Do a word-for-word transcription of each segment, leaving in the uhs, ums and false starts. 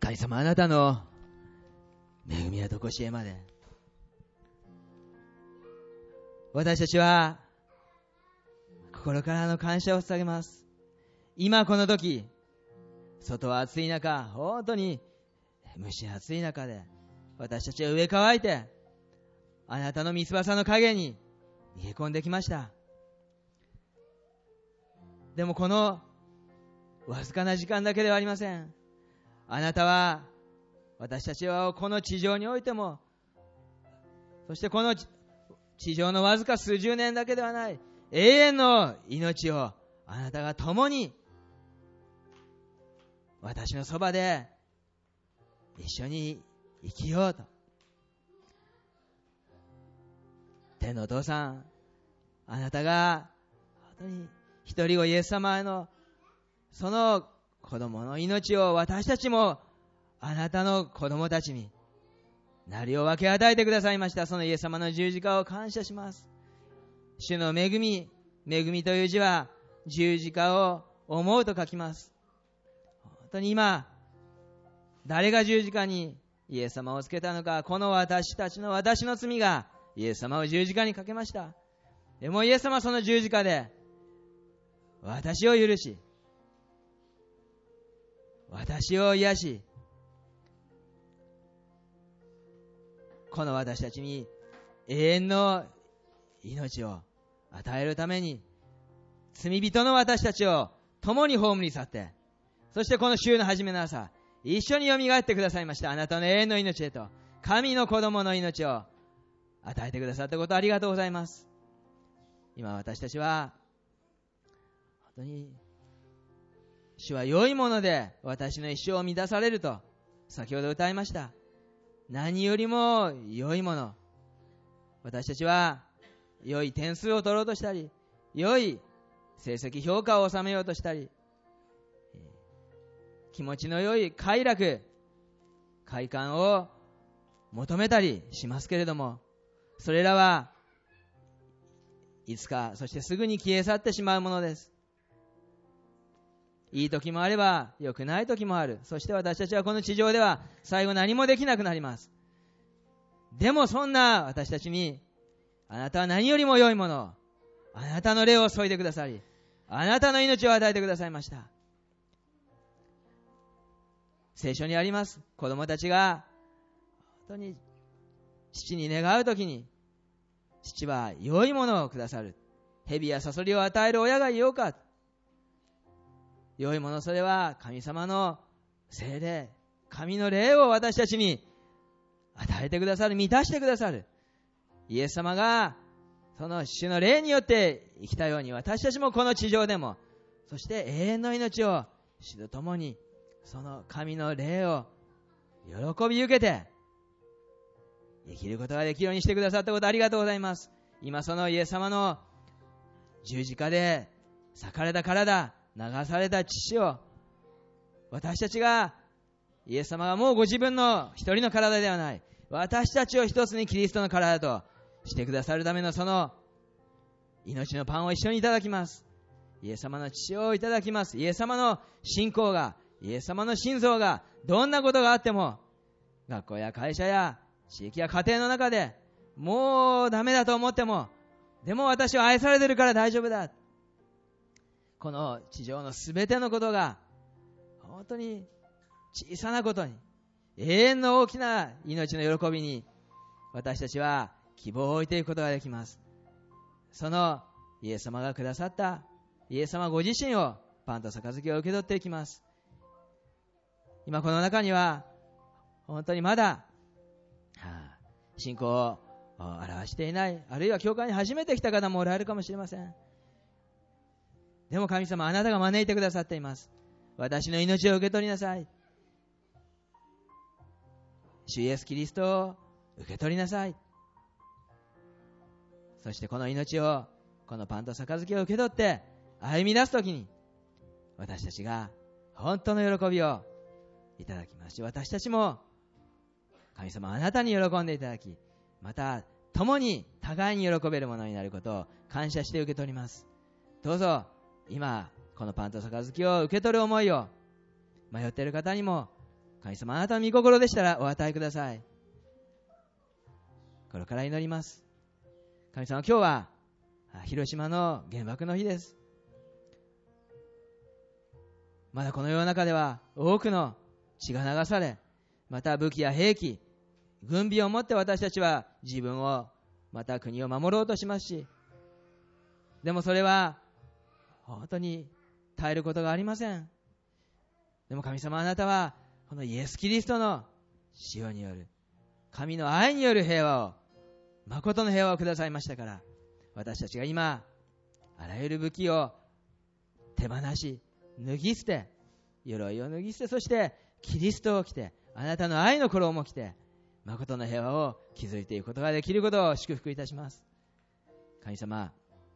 神様、あなたの恵みやとこしえまで私たちは心からの感謝を捧げます。今この時、外は暑い中、本当に蒸し暑い中で私たちは上乾いてあなたの御翼の陰に逃げ込んできました。でもこのわずかな時間だけではありません。あなたは私たちはこの地上においても、そしてこの地上のわずか数十年だけではない永遠の命をあなたが共に私のそばで一緒に生きようと。天のお父さん、あなたが本当に一人子イエス様のその子供の命を私たちもあなたの子供たちになりを分け与えてくださいました。そのイエス様の十字架を感謝します。主の恵み、恵みという字は十字架を思うと書きます。本当に今誰が十字架にイエス様をつけたのか、この私たちの私の罪がイエス様を十字架にかけました。でもイエス様はその十字架で私を許し、私を癒し、この私たちに永遠の命を与えるために罪人の私たちを共に葬り去って、そしてこの週の初めの朝一緒によみがえってくださいました。あなたの永遠の命へと、神の子供の命を与えてくださったことありがとうございます。今私たちは本当に主は良いもので私の一生を満たされると先ほど歌いました。何よりも良いもの、私たちは良い点数を取ろうとしたり、良い成績評価を収めようとしたり、気持ちの良い快楽快感を求めたりしますけれども、それらはいつか、そしてすぐに消え去ってしまうものです。いい時もあれば良くない時もある。そして私たちはこの地上では最後何もできなくなります。でもそんな私たちにあなたは何よりも良いもの、あなたの霊を注いでくださり、あなたの命を与えてくださいました。聖書にあります、子供たちが本当に父に願うときに父は良いものをくださる。蛇やサソリを与える親がいようか。良いもの、それは神様の聖霊、神の霊を私たちに与えてくださる、満たしてくださる。イエス様がその主の霊によって生きたように、私たちもこの地上でも、そして永遠の命を主と共にその神の霊を喜び受けて生きることができるようにしてくださったことありがとうございます。今そのイエス様の十字架で裂かれた体、流された血を私たちが、イエス様がもうご自分の一人の体ではない、私たちを一つにキリストの体としてくださるためのその命のパンを一緒にいただきます。イエス様の血をいただきます。イエス様の信仰が、イエス様の心臓が、どんなことがあっても学校や会社や地域や家庭の中でもうダメだと思っても、でも私は愛されてるから大丈夫だ、この地上のすべてのことが本当に小さなことに、永遠の大きな命の喜びに私たちは希望を置いていくことができます。そのイエス様がくださったイエス様ご自身を、パンと杯を受け取っていきます。今この中には本当にまだ、はあ、信仰を表していない、あるいは教会に初めて来た方もおられるかもしれません。でも神様、あなたが招いてくださっています。私の命を受け取りなさい。主イエスキリストを受け取りなさい。そしてこの命を、このパンと杯を受け取って歩み出すときに、私たちが本当の喜びをいただきますし、私たちも神様、あなたに喜んでいただき、また共に互いに喜べるものになることを感謝して受け取ります。どうぞ今このパンと杯を受け取る思いを迷っている方にも神様、あなたの御心でしたらお与えください。これから祈ります。神様、今日は広島の原爆の日です。まだこの世の中では多くの血が流され、また武器や兵器、軍備を持って私たちは自分を、また国を守ろうとしますし、でもそれは本当に耐えることがありません。でも神様、あなたはこのイエス・キリストの塩による神の愛による平和を、誠の平和をくださいましたから、私たちが今あらゆる武器を手放し、脱ぎ捨て、鎧を脱ぎ捨て、そしてキリストを着て、あなたの愛の衣を着て、誠の平和を築いていくことができることを祝福いたします。神様、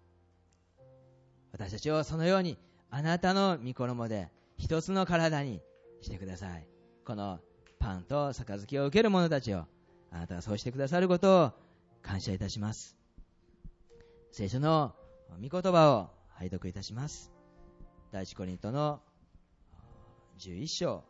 私たちをそのようにあなたの御衣で一つの体にしてください。このパンと杯を受ける者たちをあなたがそうしてくださることを感謝いたします。聖書の御言葉を拝読いたします。第一コリントのじゅういっ章、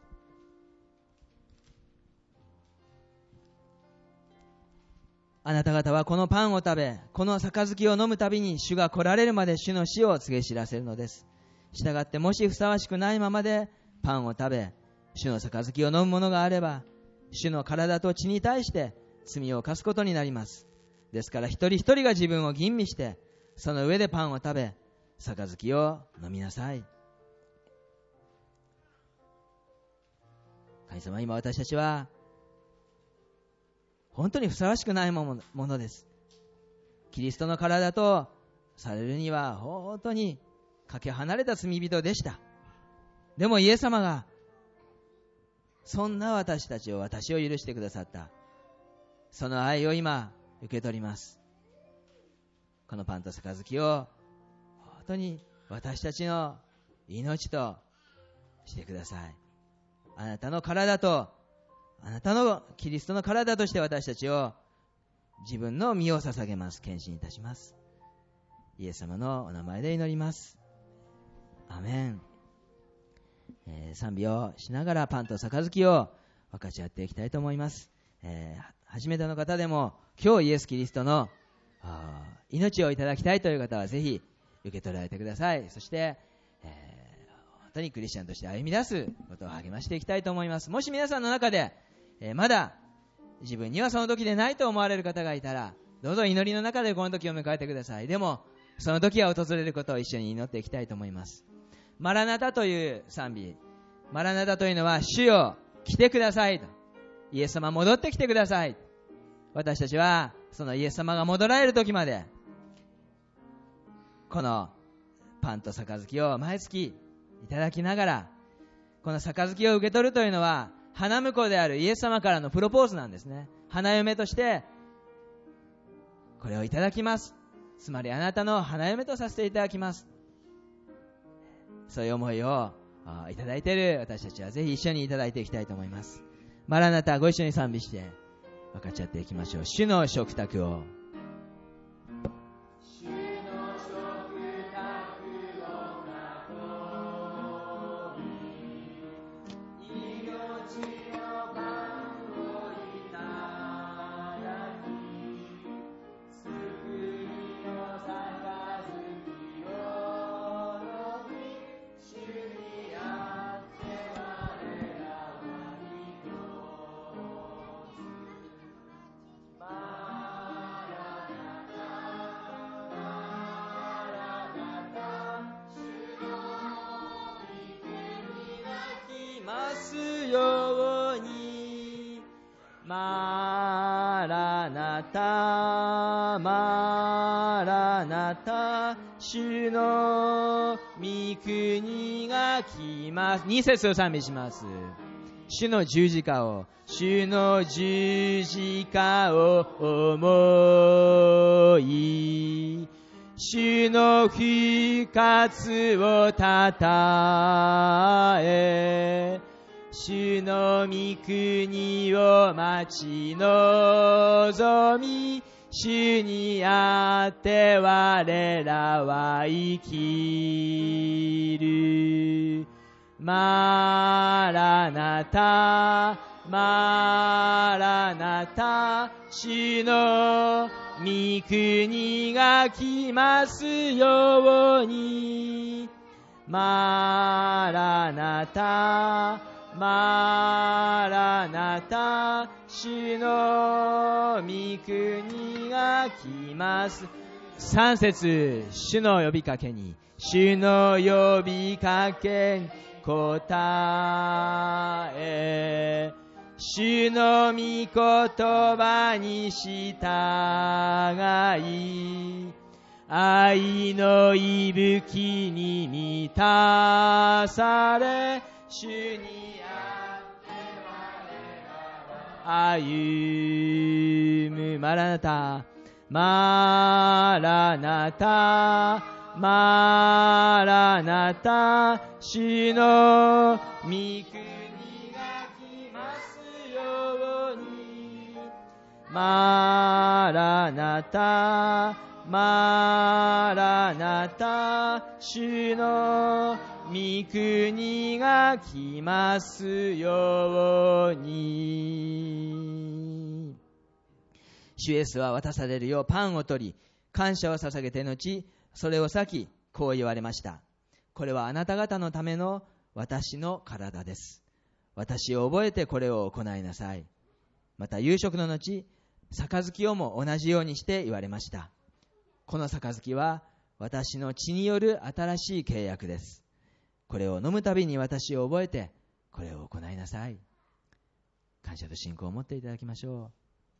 あなた方はこのパンを食べ、この杯を飲むたびに主が来られるまで主の死を告げ知らせるのです。したがってもしふさわしくないままでパンを食べ、主の杯を飲むものがあれば、主の体と血に対して罪を犯すことになります。ですから一人一人が自分を吟味して、その上でパンを食べ、杯を飲みなさい。神様、今私たちは本当にふさわしくないものです。キリストの体とされるには本当にかけ離れた罪人でした。でもイエス様がそんな私たちを、私を許してくださった。その愛を今受け取ります。このパンと杯を本当に私たちの命としてください。あなたの体と、あなたのキリストの体として私たちを、自分の身を捧げます。献身いたします。イエス様のお名前で祈ります。アメン。えー、賛美をしながらパンと杯を分かち合っていきたいと思います。えー、初めての方でも今日イエス・キリストの命をいただきたいという方はぜひ受け取られてください。そして、えー、本当にクリスチャンとして歩み出すことを励ましていきたいと思います。もし皆さんの中で、えー、まだ自分にはその時でないと思われる方がいたら、どうぞ祈りの中でこの時を迎えてください。でもその時が訪れることを一緒に祈っていきたいと思います。マラナタという賛美、マラナタというのは主よ来てくださいと、イエス様戻ってきてください。私たちはそのイエス様が戻られる時までこのパンと杯を毎月いただきながら、この杯を受け取るというのは花婿であるイエス様からのプロポーズなんですね。花嫁としてこれをいただきます。つまりあなたの花嫁とさせていただきます。そういう思いをいただいている私たちはぜひ一緒にいただいていきたいと思います。マラナタ、ご一緒に賛美して分かち合っていきましょう。主の食卓を。ようにマラナタマラナタ、主の御国が来ます。に節を賛美します。主の十字架を、主の十字架を思い、主の復活をたたえ、主の御国を待ち望み、主にあって我らは生きる。ママラナタマラナタ、主の御国が来ますように。マラナタマラナタ、主の御国が来ます。三節、主の呼びかけに、主の呼びかけに答え、主の御言葉に従い、愛の息吹に満たされ、主にあって我らは歩む。マラナタマラナタマラナタ、主の御国が来ますように。マラナタマラナタ、主の御国が来ますように。主イエスは渡されるようパンを取り、感謝を捧げて後、それを裂き、こう言われました。これはあなた方のための私の体です。私を覚えてこれを行いなさい。また夕食の後、杯をも同じようにして言われました。この杯は私の血による新しい契約です。これを飲むたびに私を覚えてこれを行いなさい。感謝と信仰を持っていただきましょう。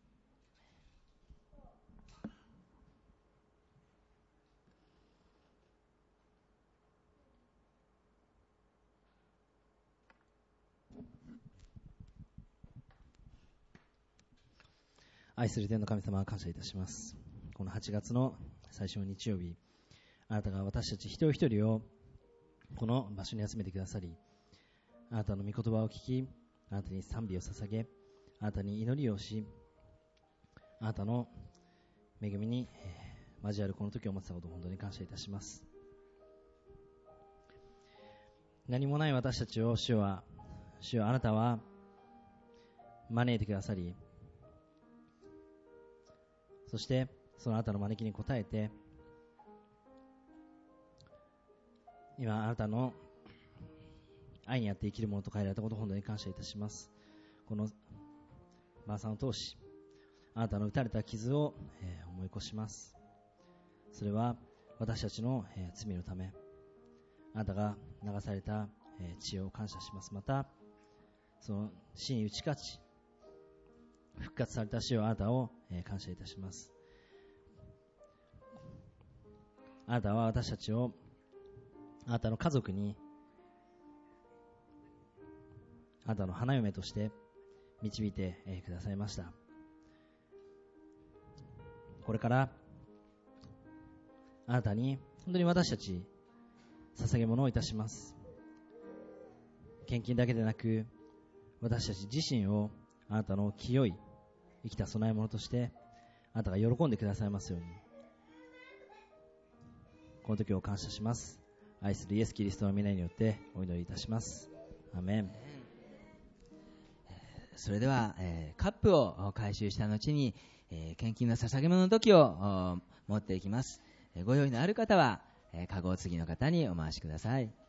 愛する天の神様、感謝いたします。このはちがつの最初の日曜日、あなたが私たち一人一人をこの場所に集めてくださり、あなたの御言葉を聞き、あなたに賛美を捧げ、あなたに祈りをし、あなたの恵みに交わるこの時を持ってたことを本当に感謝いたします。何もない私たちを主は、主はあなたは招いてくださり、そしてそのあなたの招きに応えて、今あなたの愛にあって生きるものと変えられたことを本当に感謝いたします。この晩餐を通し、あなたの打たれた傷を、えー、思い起こします。それは私たちの、えー、罪のため、あなたが流された、えー、血を感謝します。またその死に打ち勝ち復活された死をあなたを、えー、感謝いたします。あなたは私たちをあなたの家族に、あなたの花嫁として導いて、えー、くださいました。これからあなたに本当に私たち捧げ物をいたします。献金だけでなく、私たち自身をあなたの清い生きた供え物としてあなたが喜んでくださいますように、この時を感謝します。愛するイエス・キリストの皆によってお祈りいたします。アメン。 それでは、えー、カップを回収した後に、えー、献金の捧げ物の時を持っていきます。えー、ご用意のある方は、えー、カゴを次の方にお回しください。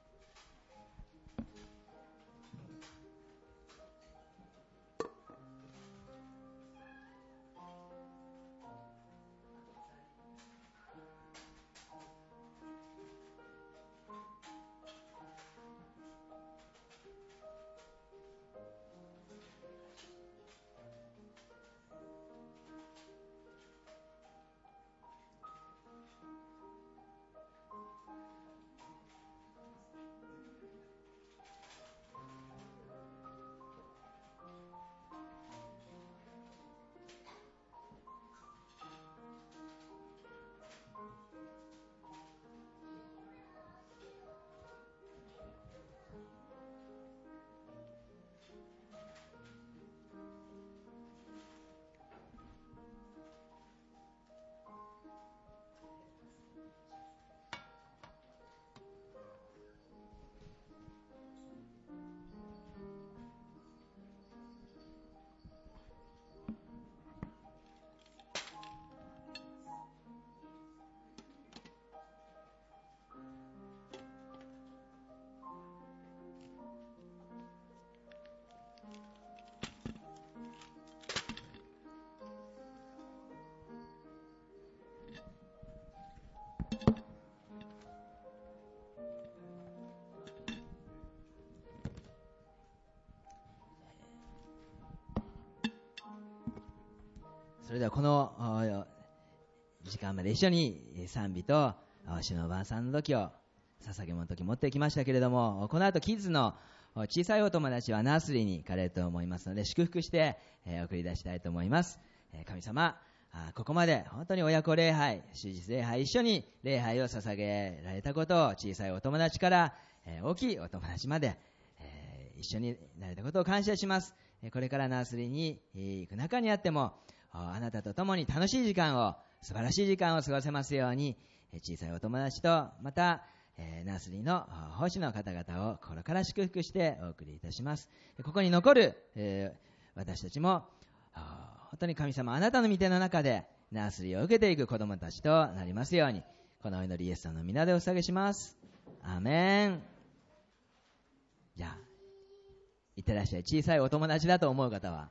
それではこの時間まで一緒に賛美と主の晩餐の時を捧げ物の時持ってきましたけれども、この後キッズの小さいお友達はナースリーに行かれると思いますので、祝福して送り出したいと思います。神様、ここまで本当に親子礼拝、終日礼拝、一緒に礼拝を捧げられたことを、小さいお友達から大きいお友達まで一緒になれたことを感謝します。これからナースリーに行く中にあっても、あなたと共に楽しい時間を、素晴らしい時間を過ごせますように、小さいお友達とまたナースリーの奉仕の方々を心から祝福してお送りいたします。ここに残る、えー、私たちも本当に神様、あなたの御手の中でナースリーを受けていく子供たちとなりますように、このお祈りイエス様の皆でお捧げします。アーメン。じゃあいってらっしゃい。小さいお友達だと思う方は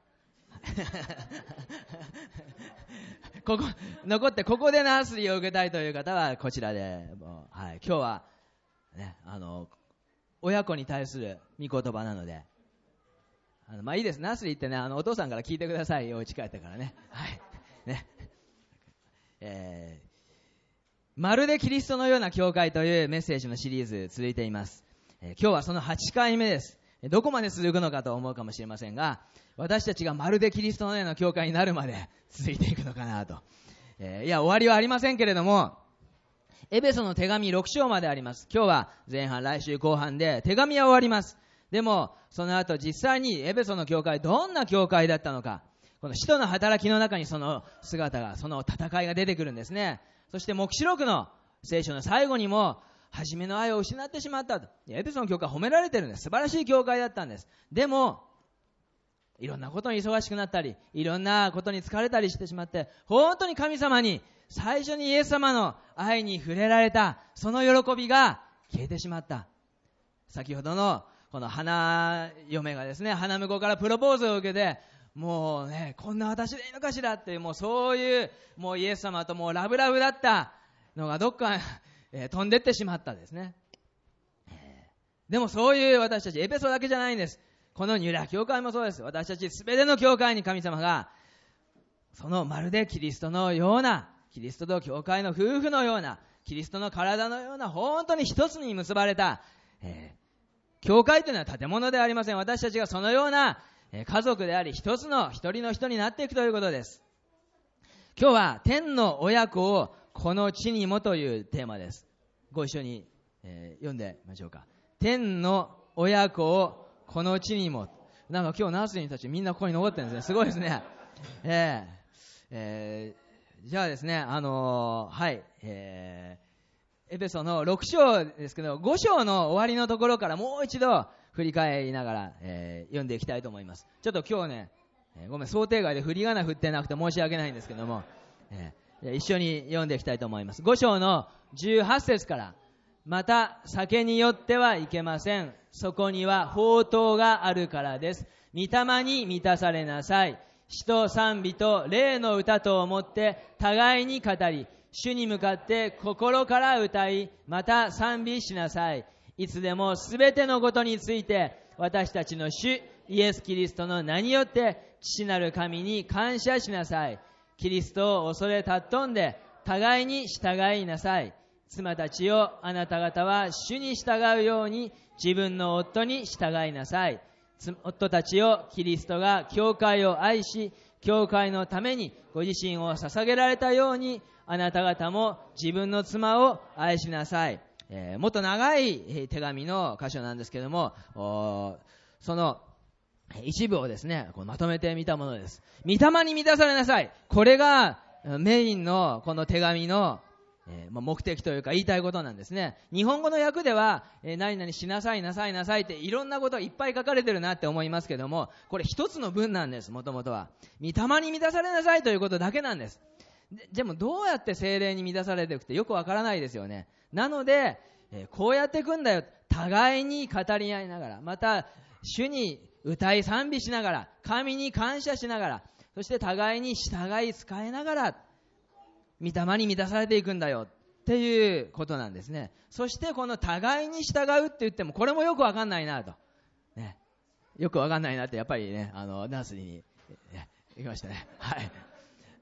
ここ残って、ここでナースリーを受けたいという方はこちらで、もう、はい、今日は、ね、あの親子に対する御言葉なので、あのまあいいです。ナースリーってね、あのお父さんから聞いてください。お家帰ってからね。はいねえー、まるでキリストのような教会というメッセージのシリーズ続いています。えー、今日はそのはちかいめです。どこまで続くのかと思うかもしれませんが、私たちがまるでキリストのような教会になるまで続いていくのかなと、えー、いや終わりはありませんけれども、エペソの手紙ろく章まであります。今日は前半、来週後半で手紙は終わります。でもその後実際にエペソの教会、どんな教会だったのか、この使徒の働きの中にその姿が、その戦いが出てくるんですね。そして黙示録の聖書の最後にも、初めの愛を失ってしまったと。エペソの教会は褒められてるんです。素晴らしい教会だったんです。でもいろんなことに忙しくなったり、いろんなことに疲れたりしてしまって、本当に神様に、最初にイエス様の愛に触れられたその喜びが消えてしまった。先ほどのこの花嫁がですね、花婿からプロポーズを受けて、もうね、こんな私でいいのかしらっていう、もうそういうもうイエス様ともうラブラブだったのがどっかえー、飛んでってしまったですね、えー、でもそういう私たち、エペソだけじゃないんです。このニュラ教会もそうです。私たちすべての教会に神様が、そのまるでキリストのような、キリストと教会の夫婦のような、キリストの体のような、本当に一つに結ばれた、えー、教会というのは建物ではありません。私たちがそのような、えー、家族であり、一つの一人の人になっていくということです。今日は天の親子をこの地にもというテーマです。ご一緒に、えー、読んでみましょうか。天の親子をこの地にも。なんか今日ナースリーたちみんなここに残ってるんですね。すごいですね。えーえー、じゃあですね、あのー、はい、えー、エペソのろく章ですけど、ご章の終わりのところからもう一度振り返りながら、えー、読んでいきたいと思います。ちょっと今日ね、えー、ごめん、想定外で振り仮名振ってなくて申し訳ないんですけども、えー一緒に読んでいきたいと思います。ご章のじゅうはち節から、また酒によってはいけません。そこには法灯があるからです。御霊に満たされなさい。詩と賛美と霊の歌と思って互いに語り、主に向かって心から歌い、また賛美しなさい。いつでもすべてのことについて私たちの主イエス・キリストの名によって父なる神に感謝しなさい。キリストを恐れ尊んで互いに従いなさい。妻たちよ、あなた方は主に従うように自分の夫に従いなさい。夫たちよ、キリストが教会を愛し、教会のためにご自身を捧げられたように、あなた方も自分の妻を愛しなさい。えー、もっと長い手紙の箇所なんですけども、その一部をですね、こうまとめてみたものです。御霊に満たされなさい。これがメインのこの手紙の、えーまあ、目的というか言いたいことなんですね。日本語の訳では、えー、何々しなさいなさいなさいっていろんなことがいっぱい書かれてるなって思いますけども、これ一つの文なんです。もともとは御霊に満たされなさいということだけなんです。で、でもどうやって聖霊に満たされていくってよくわからないですよね。なので、えー、こうやっていくんだよ。互いに語り合いながら、また主に歌い賛美しながら、神に感謝しながら、そして互いに従い仕えながら御霊に満たされていくんだよっていうことなんですね。そしてこの互いに従うって言ってもこれもよくわかんないなと、ね、よくわかんないなってやっぱりね、あのナースに、ね、行きましたね。はい。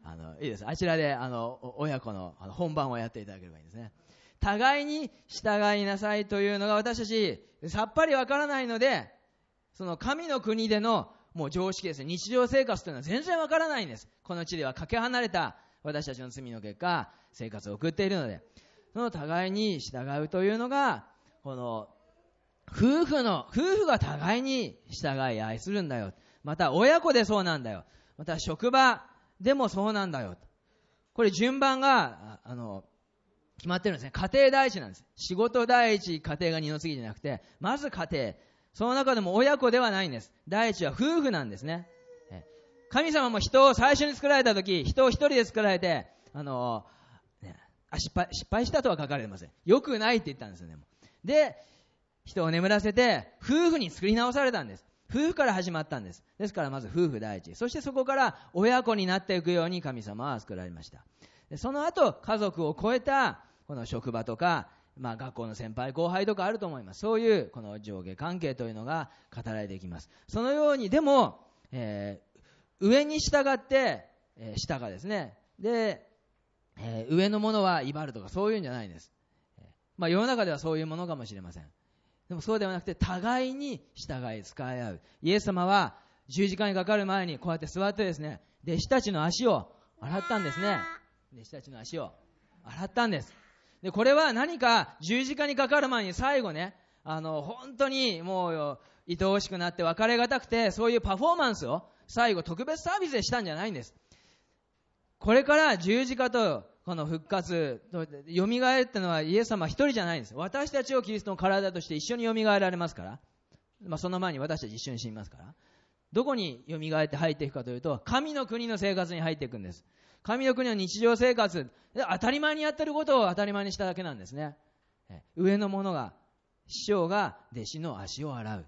あのいいです。あちらであの親子のあの本番をやっていただければいいんですね。互いに従いなさいというのが私たちさっぱりわからないので、その神の国でのもう常識ですね、日常生活というのは全然わからないんです。この地ではかけ離れた私たちの罪の結果生活を送っているので、その互いに従うというのがこの夫婦の夫婦が互いに従い愛するんだよ。また親子でそうなんだよ。また職場でもそうなんだよ。これ順番があの決まってるんですね。家庭第一なんです。仕事第一、家庭が二の次じゃなくて、まず家庭。その中でも親子ではないんです。第一は夫婦なんですね。神様も人を最初に作られた時、人を一人で作られて、あのね、あ失敗、失敗したとは書かれてません。よくないって言ったんですよね。で、人を眠らせて夫婦に作り直されたんです。夫婦から始まったんです。ですからまず夫婦第一、そしてそこから親子になっていくように神様は作られました。でその後家族を超えたこの職場とか、まあ、学校の先輩後輩とかあると思います。そういうこの上下関係というのが語られていきます。そのようにでも、えー、上に従って、えー、下がですねで、えー、上のものは威張るとかそういうんじゃないんです。えーまあ、世の中ではそういうものかもしれません。でもそうではなくて互いに従い使い合う。イエス様は十字架にかかる前にこうやって座ってですね、弟子たちの足を洗ったんですね。弟子たちの足を洗ったんです。でこれは何か十字架にかかる前に最後ね、あの本当にもう愛おしくなって別れがたくて、そういうパフォーマンスを最後特別サービスでしたんじゃないんです。これから十字架とこの復活と蘇るってのはイエス様一人じゃないんです。私たちをキリストの体として一緒に蘇られますから、まあ、その前に私たち一緒に死にますから、どこに蘇って入っていくかというと、神の国の生活に入っていくんです。神の国の日常生活、当たり前にやってることを当たり前にしただけなんですね。上の者が、師匠が弟子の足を洗う。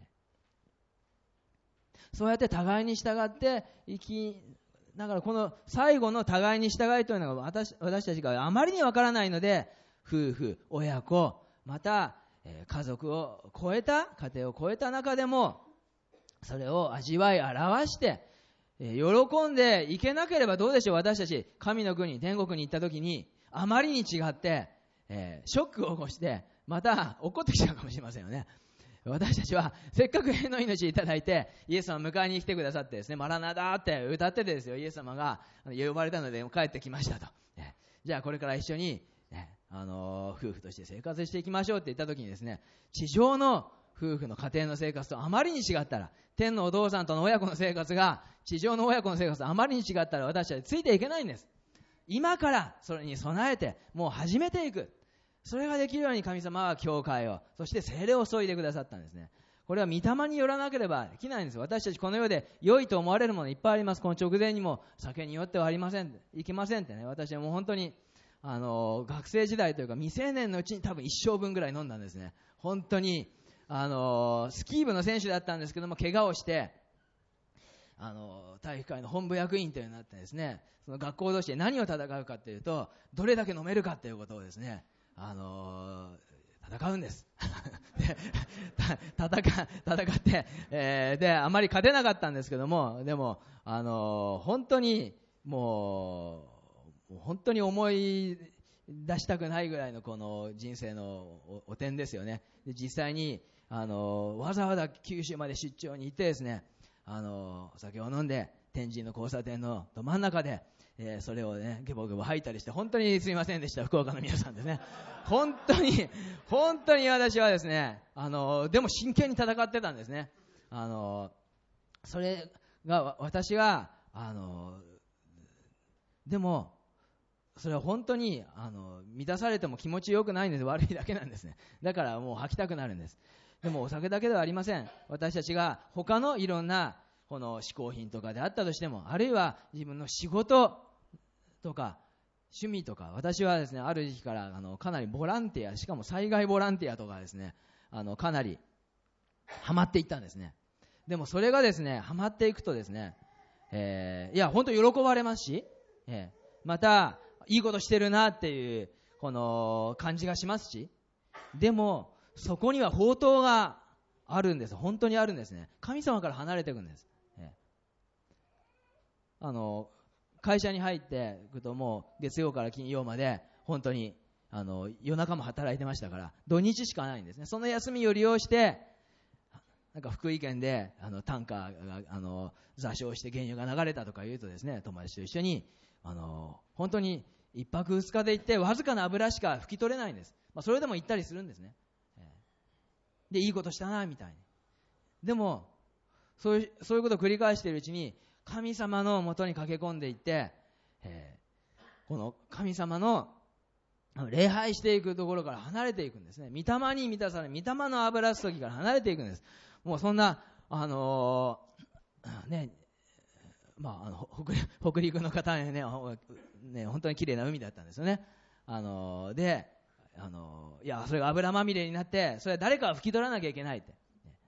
そうやって互いに従って生きだからこの最後の互いに従いというのが 私, 私たちがあまりにわからないので、夫婦、親子、また、えー、家族を超えた家庭を超えた中でもそれを味わい表して、えー、喜んでいけなければどうでしょう。私たち神の国天国に行った時にあまりに違って、えー、ショックを起こしてまた怒ってきちゃうかもしれませんよね。私たちはせっかく永遠の命いただいてイエス様迎えに来てくださってですね、マラナダーって歌っててですよ、イエス様が呼ばれたので帰ってきましたと、ね、じゃあこれから一緒に、ね、あのー、夫婦として生活していきましょうって言った時にですね、地上の夫婦の家庭の生活とあまりに違ったら、天のお父さんとの親子の生活が地上の親子の生活とあまりに違ったら私たちついていけないんです。今からそれに備えてもう始めていく、それができるように神様は教会を、そして聖霊を注いでくださったんですね。これは御霊によらなければできないんです。私たちこの世で良いと思われるものいっぱいあります。この直前にも酒によってはありません、いけませんってね、私はもう本当にあの学生時代というか未成年のうちに多分一生分ぐらい飲んだんですね。本当にあのスキー部の選手だったんですけども、怪我をしてあの体育会の本部役員というのになってですね、その学校同士で何を戦うかというと、どれだけ飲めるかということをですね、あのー、戦うんですで戦, 戦って、えー、であまり勝てなかったんですけども、でも、あのー、本当にもう本当に思い出したくないぐらいのこの人生の お, お点ですよね。で実際に、あのー、わざわざ九州まで出張に行ってですね、あのー、お酒を飲んで天神の交差点のど真ん中でえー、それをねゲボゲボ吐いたりして、本当にすみませんでした、福岡の皆さんですね。本当に本当に私はですね、あのでも真剣に戦ってたんですね。あのそれが私があのでもそれは本当にあの満たされても気持ちよくないんです。悪いだけなんですね。だからもう吐きたくなるんです。でもお酒だけではありません。私たちが他のいろんなこの嗜好品とかであったとしても、あるいは自分の仕事とか趣味とか、私はですねある時期からあのかなりボランティア、しかも災害ボランティアとかですね、あのかなりハマっていったんですね。でもそれがですねハマっていくとですね、えー、いや本当喜ばれますし、えー、またいいことしてるなっていうこの感じがしますし、でもそこには宝刀があるんです。本当にあるんですね。神様から離れていくんです。えー、あの会社に入っていくともう月曜から金曜まで本当にあの夜中も働いてましたから土日しかないんですね。その休みを利用してなんか福井県であのタンカーがあの座礁して原油が流れたとか言うとですね、友達と一緒にあの本当に一泊二日で行ってわずかな油しか拭き取れないんです。まあ、それでも行ったりするんですね。でいいことしたなみたいに。でもそういう、そういうことを繰り返しているうちに神様のもとに駆け込んでいって、えー、この神様の礼拝していくところから離れていくんですね。御霊に満たされ、御霊の油注ぎから離れていくんです。もうそんな、あのー、ね、まあ、あの 北, 北陸の方にね、ね、本当に綺麗な海だったんですよね。あのー、で、あのー、いや、それが油まみれになって、それは誰かが拭き取らなきゃいけないって。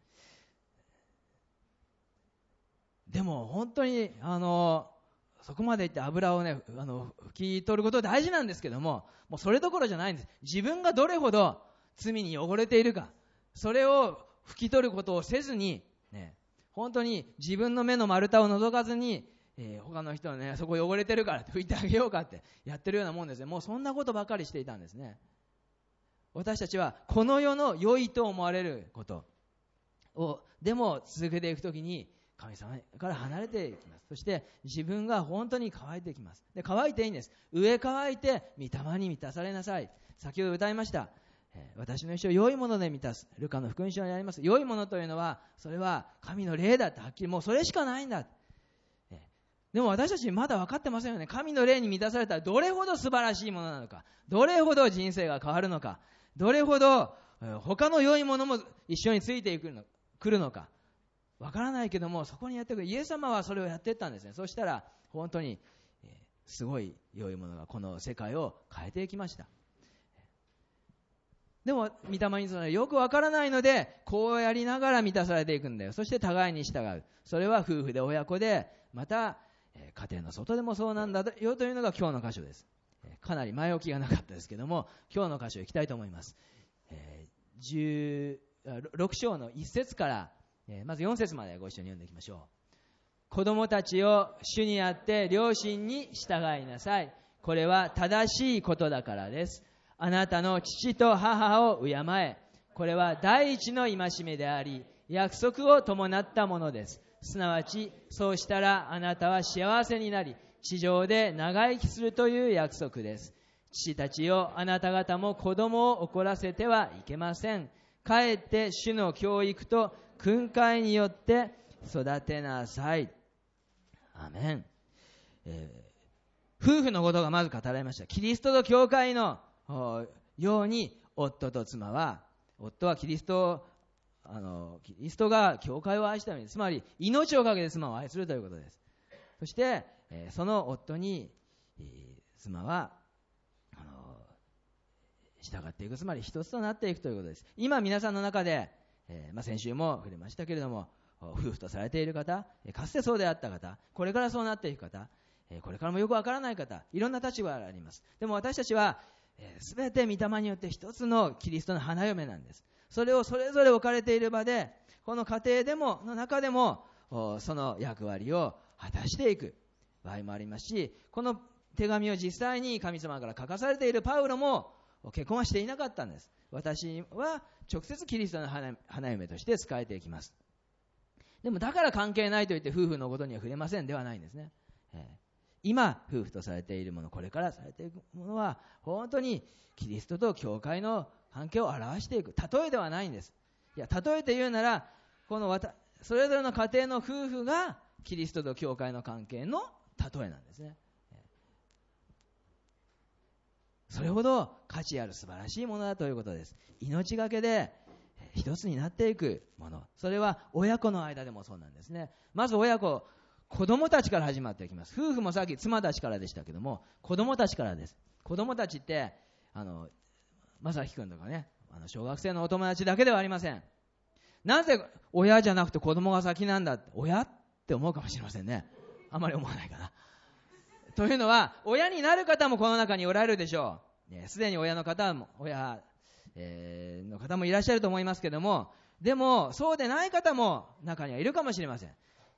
でも本当に、あのー、そこまでいって油をね、あの拭き取ることは大事なんですけども、もうそれどころじゃないんです。自分がどれほど罪に汚れているか、それを拭き取ることをせずに、ね、本当に自分の目の丸太を覗かずに、えー、他の人のね、そこ汚れてるからって拭いてあげようかってやってるようなもんですね。もうそんなことばかりしていたんですね。私たちはこの世の良いと思われることをでも続けていくときに神様から離れていきます。そして自分が本当に乾いていきます。で、乾いていいんです。上乾いて御霊に満たされなさい。先ほど歌いました、えー、私の一生良いもので満たす。ルカの福音書にあります。良いものというのは、それは神の霊だってはっきり、もうそれしかないんだ。えー、でも私たちまだ分かってませんよね。神の霊に満たされたらどれほど素晴らしいものなのか、どれほど人生が変わるのか、どれほど、えー、他の良いものも一緒についてくるの、来るのかわからないけども、そこにやってくるイエス様はそれをやっていったんですね。そしたら本当に、えー、すごい良いものがこの世界を変えていきました。でも御霊にそれよくわからないので、こうやりながら満たされていくんだよ。そして互いに従う。それは夫婦で親子で、また、えー、家庭の外でもそうなんだよというのが今日の箇所です。えー、かなり前置きがなかったですけども、今日の箇所へ行きたいと思います。えー、じゅうろく章のいち節からまずよん節までご一緒に読んでいきましょう。子供たちを主にあって両親に従いなさい。これは正しいことだからです。あなたの父と母を敬え。これは第一の戒めであり、約束を伴ったものです。すなわち、そうしたらあなたは幸せになり、地上で長生きするという約束です。父たちよ、あなた方も子供を怒らせてはいけません。かえって主の教育と訓戒によって育てなさい。アメン。えー、夫婦のことがまず語られました。キリストと教会のように夫と妻は、夫はキリストをあのキリストが教会を愛したように、つまり命をかけて妻を愛するということです。そして、えー、その夫に、えー、妻はあの従っていく、つまり一つとなっていくということです。今皆さんの中でえーまあ、先週も触れましたけれども、夫婦とされている方、かつてそうであった方、これからそうなっていく方、これからもよくわからない方、いろんな立場があります。でも私たちはすべて御霊によって一つのキリストの花嫁なんです。それをそれぞれ置かれている場で、この家庭でもの中でもその役割を果たしていく場合もありますし、この手紙を実際に神様から書かされているパウロも結婚はしていなかったんです。私は直接キリストの 花, 花嫁として仕えていきます。でもだから関係ないと言って夫婦のことには触れませんではないんですね。えー、今夫婦とされているもの、これからされていくものは本当にキリストと教会の関係を表していく。例えではないんです。いや、例えて言うなら、このそれぞれの家庭の夫婦がキリストと教会の関係の例えなんですね。それほど価値ある素晴らしいものだということです。命がけで一つになっていくもの、それは親子の間でもそうなんですね。まず親子、子供たちから始まっていきます。夫婦もさっき妻たちからでしたけども、子供たちからです。子供たちってあの正樹君とかね、あの小学生のお友達だけではありません。なぜ親じゃなくて子供が先なんだって、親って思うかもしれませんね。あまり思わないかな。というのは、親になる方もこの中におられるでしょう。ね、すでに親の方も、親、えー、の方もいらっしゃると思いますけども、でも、そうでない方も中にはいるかもしれません。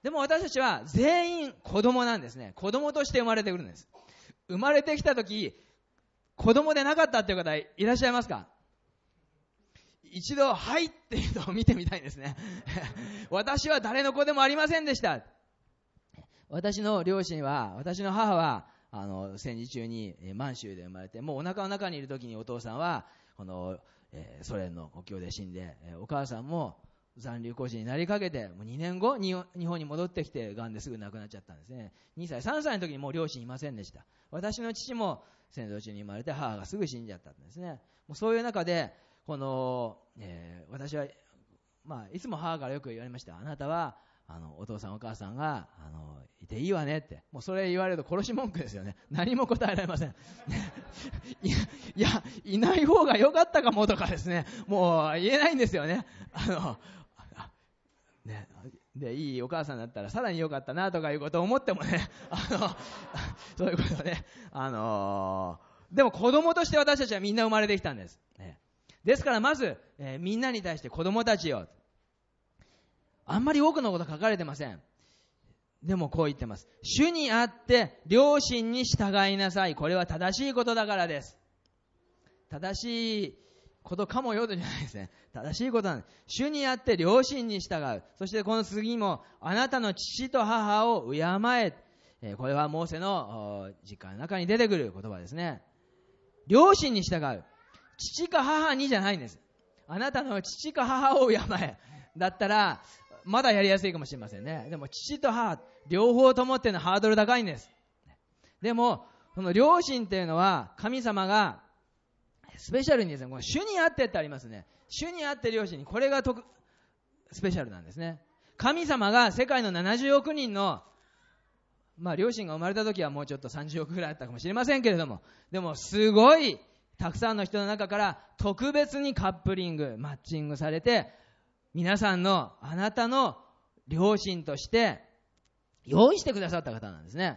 でも私たちは全員子供なんですね。子供として生まれてくるんです。生まれてきたとき、子供でなかったっていう方いらっしゃいますか？一度、はいっていうのを見てみたいんですね。私は誰の子でもありませんでした。私の両親は、私の母は、あの、戦時中に満州で生まれて、もうお腹の中にいるときにお父さんは、この、えー、ソ連の国境で死んで、えー、お母さんも残留孤児になりかけて、もうにねんご、日本に戻ってきて、癌ですぐ亡くなっちゃったんですね。にさい、さんさいの時にもう両親いませんでした。私の父も戦争中に生まれて、母がすぐ死んじゃったんですね。もうそういう中で、この、えー、私は、まあ、いつも母からよく言われました。あなたは、あの、お父さんお母さんが、あの、いていいわねって。もうそれ言われると殺し文句ですよね。何も答えられません。いや、いや、いない方が良かったかもとかですね。もう言えないんですよね。あの、ね、で、いいお母さんだったらさらに良かったなとかいうことを思ってもね、あの、そういうことね。あのー、でも子供として私たちはみんな生まれてきたんです。ね、ですからまず、えー、みんなに対して子供たちよ。あんまり多くのこと書かれてません。でもこう言ってます。主にあって両親に従いなさい。これは正しいことだからです。正しいことかもよとじゃないですね。正しいことなんです。主にあって両親に従う。そしてこの次も、あなたの父と母を敬え。えー、これはモーセの時間の中に出てくる言葉ですね。両親に従う。父か母にじゃないんです。あなたの父か母を敬え。だったら、まだやりやすいかもしれませんね。でも父と母、両方ともっていうのはハードル高いんです。でも、この両親っていうのは、神様が、スペシャルにですね、この主にあってってありますね。主にあって両親に、これが特、スペシャルなんですね。神様が世界のななじゅうおくにんの、まあ両親が生まれた時はもうちょっとさんじゅうおくぐらいあったかもしれませんけれども、でもすごいたくさんの人の中から特別にカップリング、マッチングされて、皆さんの、あなたの両親として用意してくださった方なんですね。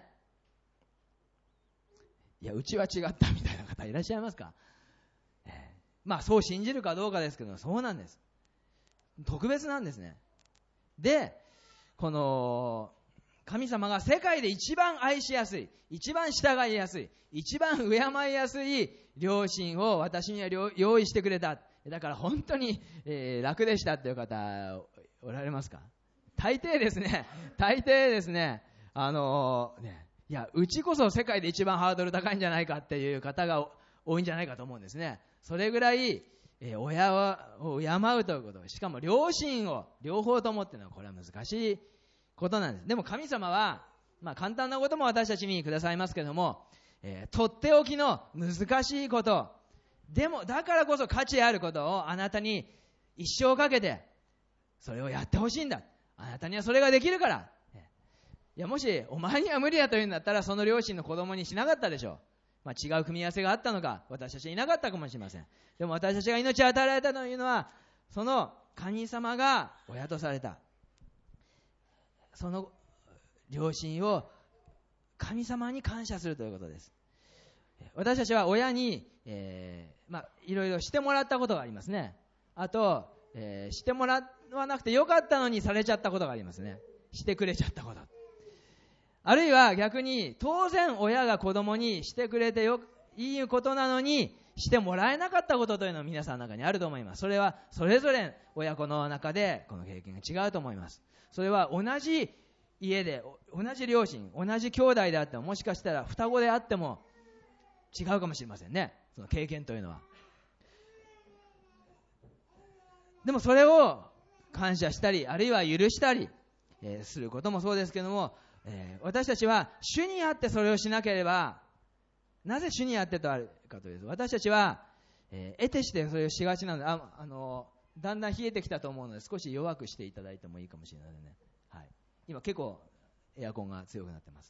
いや、うちは違ったみたいな方いらっしゃいますか？えー、まあそう信じるかどうかですけど、そうなんです。特別なんですね。で、この神様が世界で一番愛しやすい、一番従いやすい、一番敬いやすい両親を私には用意してくれた。だから本当に、えー、楽でしたっていう方おられますか？大抵ですね、大抵ですね、あのー、ね、いや、うちこそ世界で一番ハードル高いんじゃないかっていう方が多いんじゃないかと思うんですね。それぐらい、えー、親を敬うということ、しかも両親を両方ともっていうのはこれは難しいことなんです。でも神様は、まあ簡単なことも私たちにくださいますけども、えー、とっておきの難しいこと、でもだからこそ価値あることをあなたに一生かけてそれをやってほしいんだ。あなたにはそれができるから。いや、もしお前には無理だというんだったらその両親の子供にしなかったでしょう。まあ、違う組み合わせがあったのか、私たちはいなかったかもしれません。でも私たちが命を与えられたというのは、その神様が親とされたその両親を神様に感謝するということです。私たちは親に、えー、まあ、いろいろしてもらったことがありますね。あと、えー、してもらわなくてよかったのにされちゃったことがありますね。してくれちゃったこと。あるいは逆に、当然親が子供にしてくれてよいいことなのにしてもらえなかったことというのは皆さんの中にあると思います。それはそれぞれ親子の中でこの経験が違うと思います。それは同じ家で同じ両親、同じ兄弟であっても、もしかしたら双子であっても違うかもしれませんね、その経験というのは。でもそれを感謝したり、あるいは許したり、えー、することもそうですけども、えー、私たちは主にあってそれをしなければ、なぜ主にあってとあるかというと、私たちは、えー、得てしてそれをしがちなので、あ、あのー、だんだん冷えてきたと思うので少し弱くしていただいてもいいかもしれませんね。はい、今結構エアコンが強くなってます。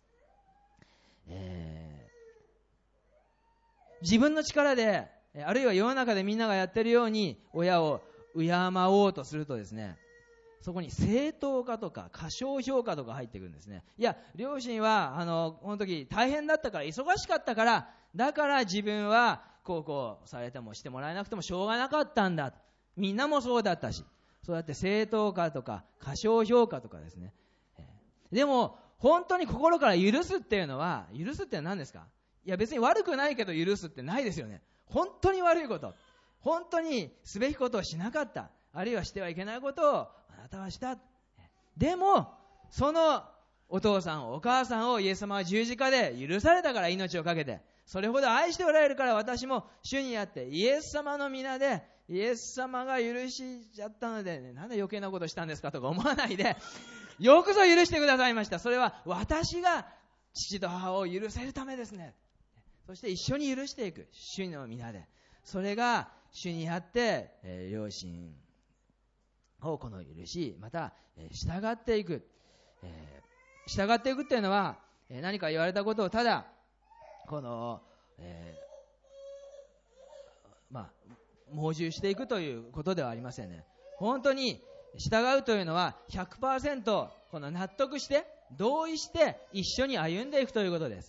えー、自分の力で、あるいは世の中でみんながやってるように親を敬おうとするとですね、そこに正当化とか過小評価とか入ってくるんですね。いや、両親はあのこの時大変だったから、忙しかったから、だから自分はこうこうされてもしてもらえなくてもしょうがなかったんだ、みんなもそうだったし、そうやって正当化とか過小評価とかですね、 でも本当に心から許すっていうのは、許すってのは何ですか？いや別に悪くないけど許すってないですよね。本当に悪いこと、本当にすべきことをしなかった、あるいはしてはいけないことをあなたはした。でもそのお父さんお母さんをイエス様は十字架で許されたから、命をかけてそれほど愛しておられるから、私も主にあってイエス様の皆で、イエス様が許しちゃったので、ね、なんで余計なことしたんですかとか思わないで、よくぞ許してくださいました。それは私が父と母を許せるためですね。そして一緒に許していく、主の皆で、それが主にあって、えー、両親をこの許し、また、えー、従っていく、えー、従っていくっていうのは、えー、何か言われたことをただこの、えー、まあ盲従していくということではありませんね。本当に従うというのは ひゃくパーセント この納得して同意して一緒に歩んでいくということです。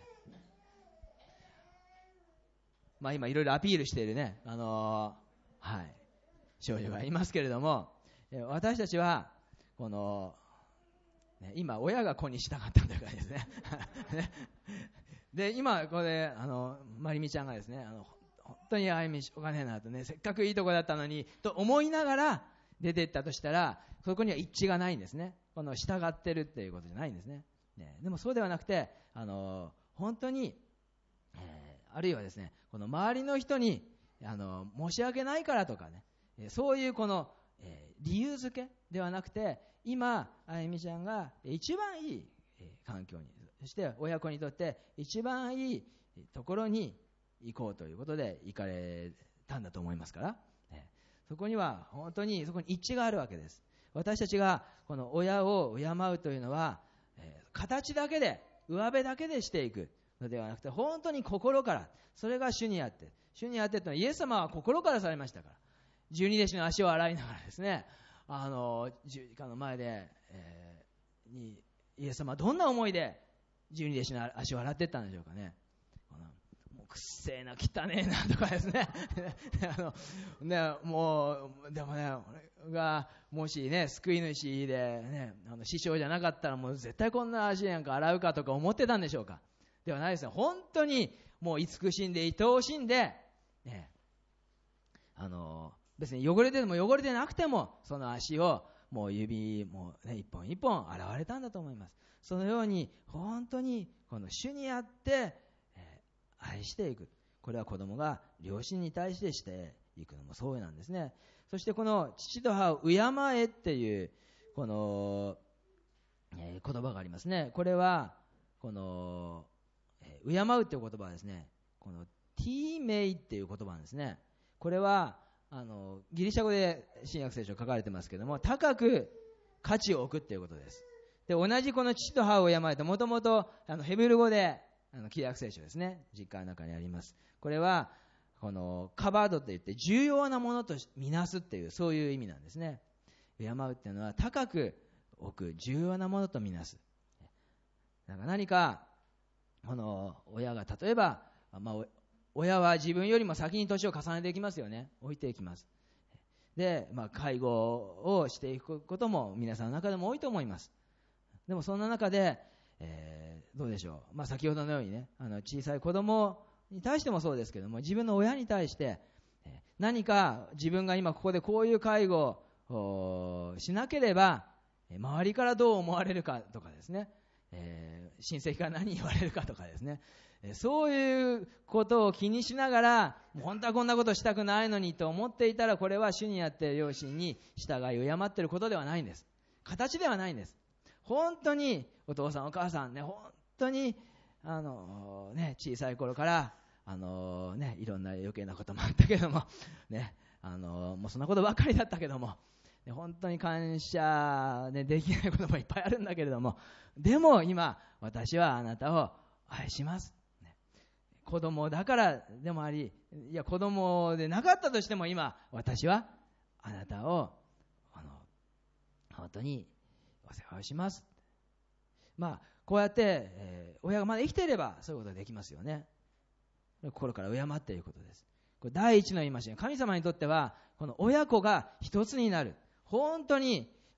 まあ、今いろいろアピールしているね、あのー、はい、少女がいますけれども、私たちはこの、ね、今親が子に従ったというかですねで今これあのまりみちゃんがですね、あの本当にあゆみしょうがねえなとね、せっかくいいとこだったのにと思いながら出ていったとしたら、そこには一致がないんですね。この従ってるっていうことじゃないんですね。ね、でもそうではなくて、あの本当に、えー、あるいはですね、この周りの人にあの申し訳ないからとかね、そういうこの、えー、理由付けではなくて、今あゆみちゃんが一番いい、えー、環境に、そして親子にとって一番いいところに行こうということで行かれたんだと思いますから、ね、そこには本当にそこに一致があるわけです。私たちがこの親を敬うというのは、えー、形だけで上辺だけでしていくのではなくて、本当に心から、それが主にあって、主にあってというのはイエス様は心からされましたから、十二弟子の足を洗いながらですね、あの十字架の前で、えー、にイエス様はどんな思いで十二弟子の足を洗っていったんでしょうかね。もうくっせえな汚ねえなとかですねあのね、もうでもね、俺がもしね救い主でね、あの師匠じゃなかったらもう絶対こんな足なんか洗うかとか思ってたんでしょうか。ではないですね。本当にもう慈しんで愛おしんで、ね、あの別に汚れてでも汚れてなくてもその足をもう指も、ね、一本一本洗われたんだと思います。そのように本当にこの主にあって、えー、愛していく。これは子供が両親に対してしていくのもそうなんですね。そしてこの父と母を敬えっていうこの、えー、言葉がありますね。これはこの敬うっていう言葉はですね、このティーメイっていう言葉なんですね。これはあのギリシャ語で新約聖書書かれてますけども、高く価値を置くっていうことです。で、同じこの父と母を敬えと、もともとヘブル語であの旧約聖書ですね、実家の中にあります。これはこのカバードといって重要なものとみなすっていう、そういう意味なんですね。敬うっていうのは高く置く重要なものとみなす。だから何かこの親が例えば、まあ、親は自分よりも先に年を重ねていきますよね。置いていきます。で、まあ、介護をしていくことも皆さんの中でも多いと思います。でもそんな中で、えー、どうでしょう、まあ、先ほどのようにね、あの小さい子供に対してもそうですけども、自分の親に対して何か自分が今ここでこういう介護をしなければ周りからどう思われるかとかですね、えー、親戚から何言われるかとかですね、そういうことを気にしながら、本当はこんなことしたくないのにと思っていたら、これは主にあって両親に従い敬っていることではないんです。形ではないんです。本当にお父さんお母さんね、本当にあの、ね、小さい頃からあの、ね、いろんな余計なこともあったけども、ね、あのもうそんなことばっかりだったけども、ね、本当に感謝、ね、できないこともいっぱいあるんだけれども、でも今私はあなたを愛します。子供だからでもあり、いや子供でなかったとしても今私はあなたをあの本当にお世話をします。まあこうやって、えー、親がまだ生きていればそういうことができますよね。心から敬っていることです。これ第一の戒め。神様にとってはこの親子が一つになる、本当に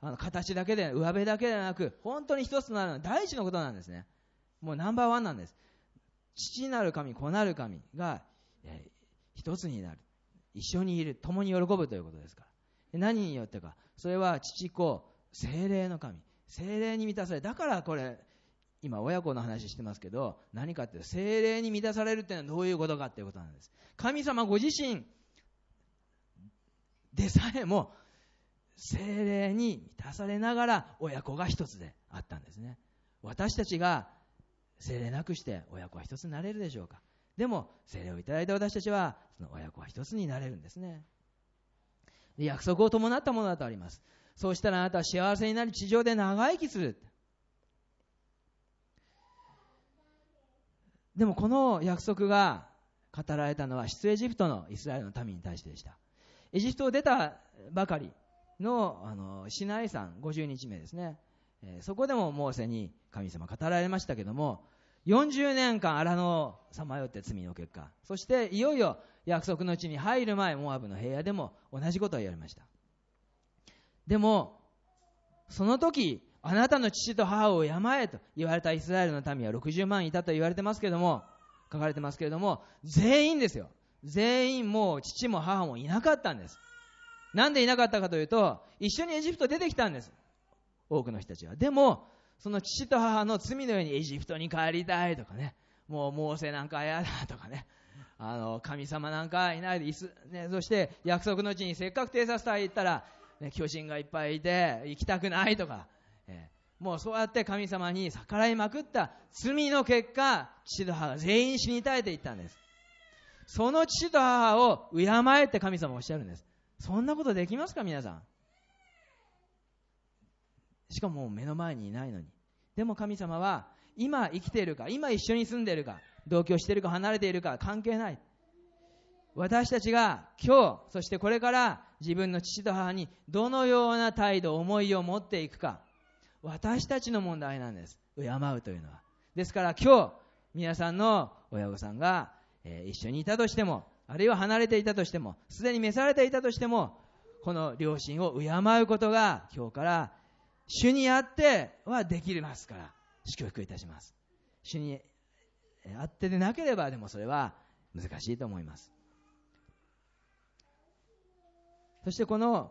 あの形だけで、上辺だけではなく、本当に一つとなるのは第一のことなんですね。もうナンバーワンなんです。父なる神、子なる神が、えー、一つになる。一緒にいる。共に喜ぶということですから。何によってか。それは父子、聖霊の神。聖霊に満たされ、だからこれ、今親子の話してますけど、何かっていうと、聖霊に満たされるっていうのはどういうことかっていうことなんです。神様ご自身でさえも聖霊に満たされながら親子が一つであったんですね。私たちが聖霊なくして親子は一つになれるでしょうか。でも聖霊をいただいた私たちはその親子は一つになれるんですね。で、約束を伴ったものだとあります。そうしたらあなたは幸せになり地上で長生きする。でもこの約束が語られたのは出エジプトのイスラエルの民に対してでした。エジプトを出たばかり の, あのシナイ山ごじゅうにちめですね、えー、そこでもモーセに神様語られましたけども、よんじゅうねんかん荒野をさまよって罪の結果、そしていよいよ約束の地に入る前、モアブの平野でも同じことを言われました。でもその時、あなたの父と母を敬えと言われたイスラエルの民はろくじゅうまんいたと言われてますけども、書かれてますけれども、全員ですよ。全員もう父も母もいなかったんです。なんでいなかったかというと、一緒にエジプト出てきたんです、多くの人たちは。でもその父と母の罪のようにエジプトに帰りたいとかね、もうモーセなんかやだとかね、あの神様なんかいないで、ね、そして約束の地にせっかく偵察隊行ったら、ね、巨人がいっぱいいて行きたくないとか、えー、もうそうやって神様に逆らいまくった罪の結果、父と母が全員死に絶えていったんです。その父と母を敬えって神様おっしゃるんです。そんなことできますか皆さん。しかももう目の前にいないのに。でも神様は今生きているか、今一緒に住んでいるか、同居しているか離れているか関係ない。私たちが今日、そしてこれから自分の父と母にどのような態度、思いを持っていくか、私たちの問題なんです。敬うというのは。ですから今日皆さんの親御さんが、えー、一緒にいたとしても、あるいは離れていたとしても、すでに召されていたとしても、この両親を敬うことが今日から主にあってはできますから祝福いたします。主にあってでなければ、でもそれは難しいと思います。そしてこの、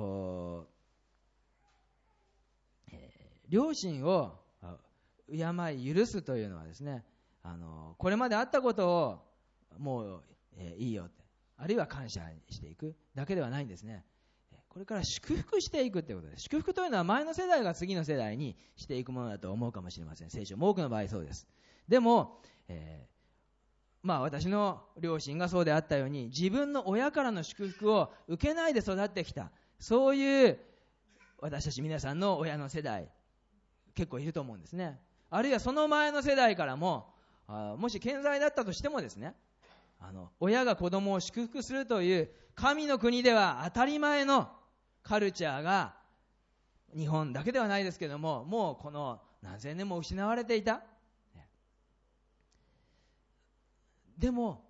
えー、両親を敬い許すというのはですね、あのこれまであったことをもう、えー、いいよって、あるいは感謝していくだけではないんですね。これから祝福していくということです。祝福というのは前の世代が次の世代にしていくものだと思うかもしれません。聖書も多くの場合そうです。でも、えーまあ、私の両親がそうであったように、自分の親からの祝福を受けないで育ってきた、そういう私たち皆さんの親の世代結構いると思うんですね。あるいはその前の世代からも、あもし健在だったとしてもですね、あの親が子供を祝福するという神の国では当たり前のカルチャーが日本だけではないですけども、もうこの何千年も失われていた。でも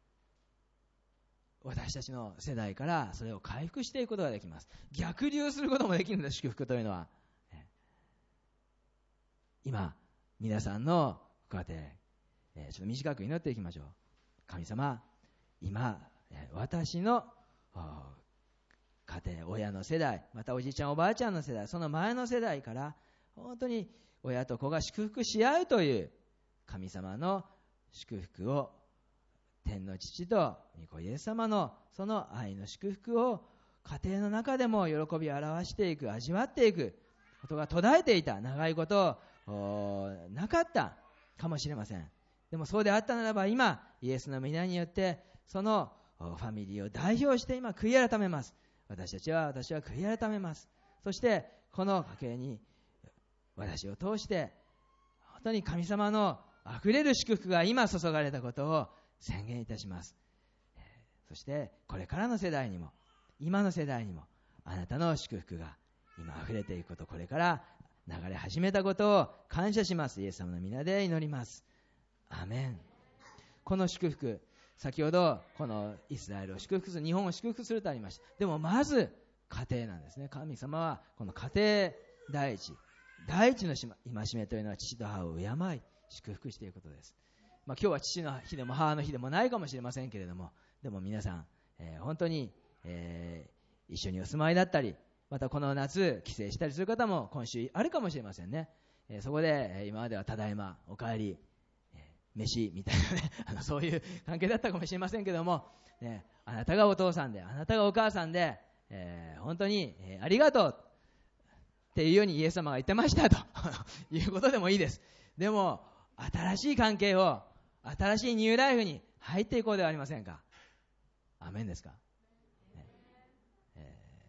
私たちの世代からそれを回復していくことができます。逆流することもできるんです。祝福というのは今皆さんのご家庭、えー、ちょっと短く祈っていきましょう。神様、今私の家庭、親の世代、またおじいちゃんおばあちゃんの世代、その前の世代から本当に親と子が祝福し合うという神様の祝福を、天の父と御子イエス様のその愛の祝福を家庭の中でも喜びを表していく、味わっていくことが途絶えていた、長いことなかったかもしれません。でもそうであったならば、今イエスの皆によってそのファミリーを代表して今悔い改めます。私たちは私は悔い改めます。そしてこの家計に私を通して本当に神様のあふれる祝福が今注がれたことを宣言いたします。そしてこれからの世代にも今の世代にもあなたの祝福が今あふれていくこと、これから流れ始めたことを感謝します。イエス様の皆で祈ります。アメン。この祝福、先ほどこのイスラエルを祝福する、日本を祝福するとありました。でもまず家庭なんですね。神様はこの家庭第一、第一の戒めというのは父と母を敬い祝福していることです。まあ、今日は父の日でも母の日でもないかもしれませんけれども、でも皆さん、えー、本当に、えー、一緒にお住まいだったり、またこの夏帰省したりする方も今週あるかもしれませんね。えー、そこで、えー、今まではただいまお帰り、えー、飯みたいなねあのそういう関係だったかもしれませんけども、ね、あなたがお父さんであなたがお母さんで、えー、本当に、えー、ありがとうっていうようにイエス様が言ってましたということでもいいです。でも新しい関係を、新しいニューライフに入っていこうではありませんか。アメンですか、ねえー、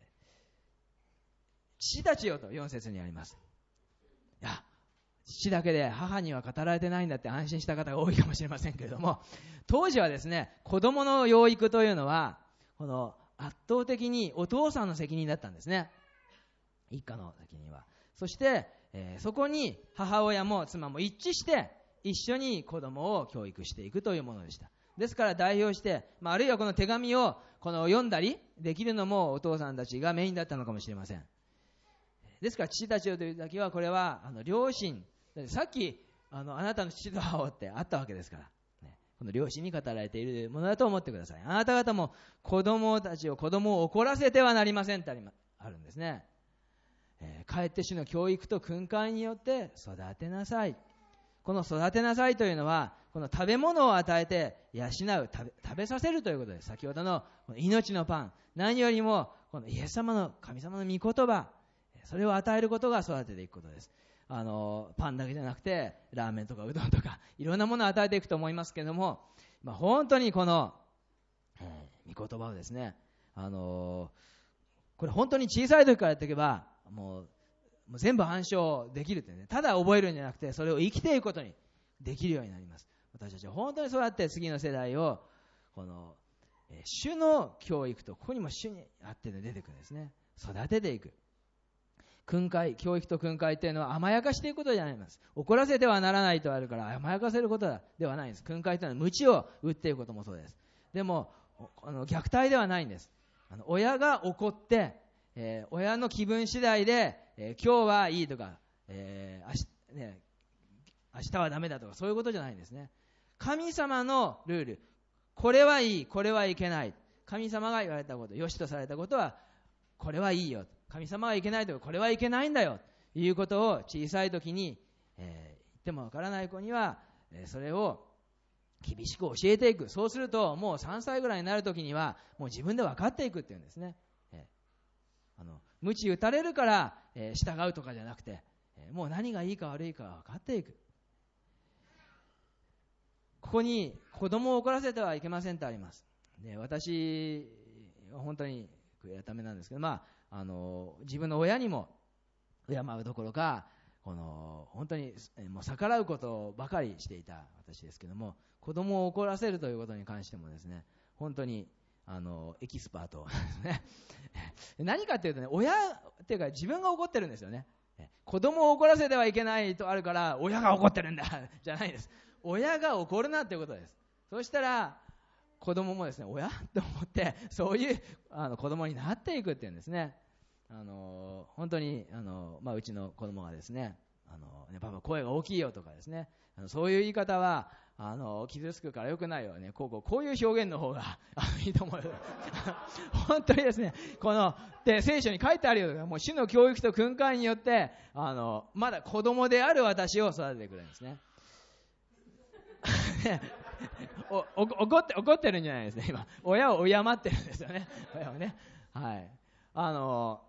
父たちよとよん節にあります。いや、父だけで母には語られてないんだって安心した方が多いかもしれませんけれども、当時はですね、子供の養育というのはこの圧倒的にお父さんの責任だったんですね。一家の責任は。そして、えー、そこに母親も妻も一致して一緒に子供を教育していくというものでした。ですから代表して、まあ、あるいはこの手紙をこの読んだりできるのもお父さんたちがメインだったのかもしれません。ですから父たちよというだけは、これはあの両親、さっきあのあなたの父と母ってあったわけですから、ね、この両親に語られているものだと思ってください。あなた方も子供たちを子供を怒らせてはなりませんってあるんですね。えー、かえって主の教育と訓戒によって育てなさい。この育てなさいというのは、この食べ物を与えて養う、食べ、食べさせるということです。先ほどのこの命のパン、何よりもこのイエス様の神様の御言葉、それを与えることが育てていくことです。あのパンだけじゃなくてラーメンとかうどんとかいろんなものを与えていくと思いますけれども、まあ、本当にこの、えー、御言葉をですね、あのー、これ本当に小さい時からやっていけばもうもう全部暗唱できるってね、ただ覚えるんじゃなくてそれを生きていくことにできるようになります。私たちは本当にそうやって次の世代をこの、えー、主の教育と、ここにも主にあって出てくるんですね。育てていく。訓戒、教育と訓戒というのは甘やかしていくことじゃないんです。怒らせてはならないとあるから甘やかせることではないんです。訓戒というのは鞭を打っていくこともそうです。でもあの虐待ではないんです。あの親が怒って、えー、親の気分次第で、えー、今日はいいとか、えー明日ね、明日はダメだとかそういうことじゃないんですね。神様のルール、これはいい、これはいけない、神様が言われたこと、良しとされたことはこれはいいよ、神様はいけないとかこれはいけないんだよということを小さい時に、えー、言ってもわからない子には、えー、それを厳しく教えていく。そうするともうさんさいぐらいになる時にはもう自分で分かっていくっていうんですね。えー、あの鞭打たれるから、えー、従うとかじゃなくて、えー、もう何がいいか悪いか分かっていく。ここに子供を怒らせてはいけませんとあります。で、私は本当に悔い改めなんですけど、まあ、あの自分の親にも敬うどころか、この本当にもう逆らうことばかりしていた私ですけども、子供を怒らせるということに関してもですね、本当にあのエキスパートなんですね。何かというとね、親っていうか自分が怒ってるんですよね。子供を怒らせてはいけないとあるから親が怒ってるんだじゃないです。親が怒るなということです。そうしたら子供もですね、親と思ってそういうあの子供になっていくっていうんですね。あの本当にあの、まあ、うちの子供がですね、あのね、パパ声が大きいよとかですね、あのそういう言い方はあの傷つくから良くないよね、こうこうこういう表現の方がいいと思う本当にですね、こので聖書に書いてあるように、もう主の教育と訓戒によってあのまだ子供である私を育ててくれるんですねおお怒って怒ってるんじゃないですね、今親を敬ってるんですよね、親をね、はい、あの